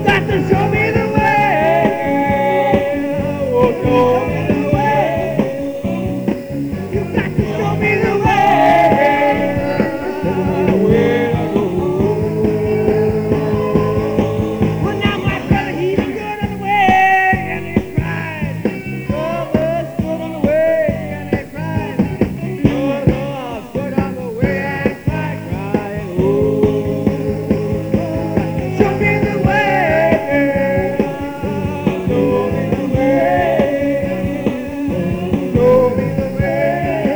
got to show me the way. Oh, show me the way. You got to show me the way. Where to go? Well, now my brother, he done got on the way and he cried. Oh, was good on the way and he cried. Oh, good on the way and cried, crying. Oh, show me the way. Show me the way. Show me the way.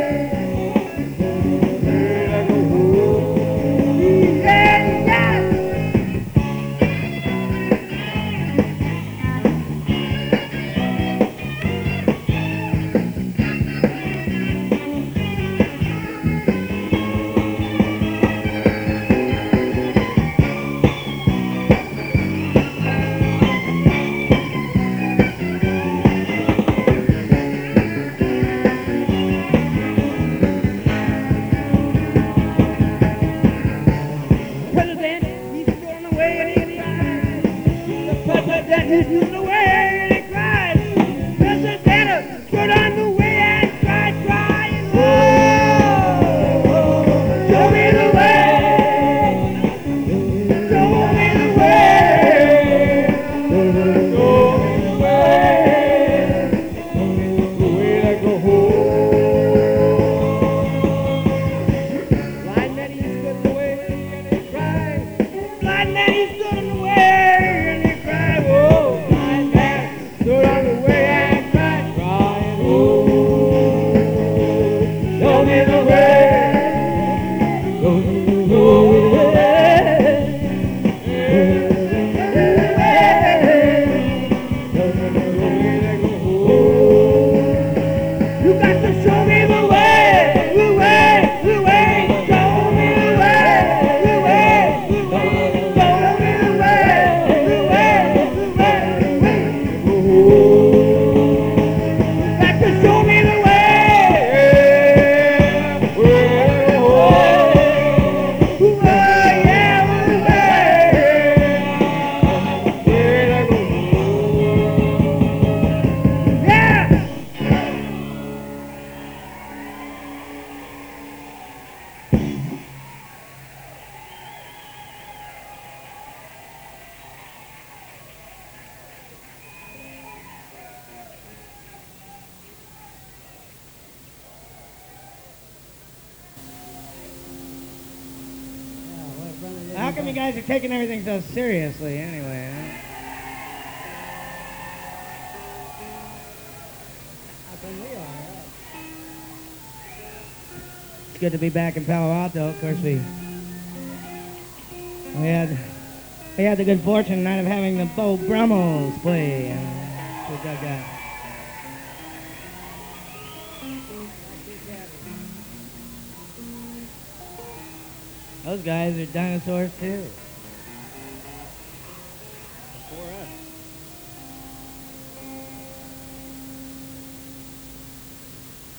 Where to go? Yeah, yeah. President, he's good on the way and he cried. The president, he's good on the way and he cried. President, good on the way and cried, crying. Oh, show me the way. Show me the way. Show me the way. The way to go home. Blind man, he's good on the way and he cried. Blind man, he's good on the way and he cried. Oh, blind man, good on the way and cried, crying. Oh, show me the way. Show me the way. Show me the way to go home. You got to show me the way, the way, the way. Show me the way, the way, the way. Show me the way, the way, the way, the way. You got to show me the way. Yeah. How come you guys are taking everything so seriously anyway? Huh? How come we are? It's good to be back in Palo Alto. Of course, we had the good fortune tonight of having the Bo Brummels play. We dug that. Those guys are dinosaurs too.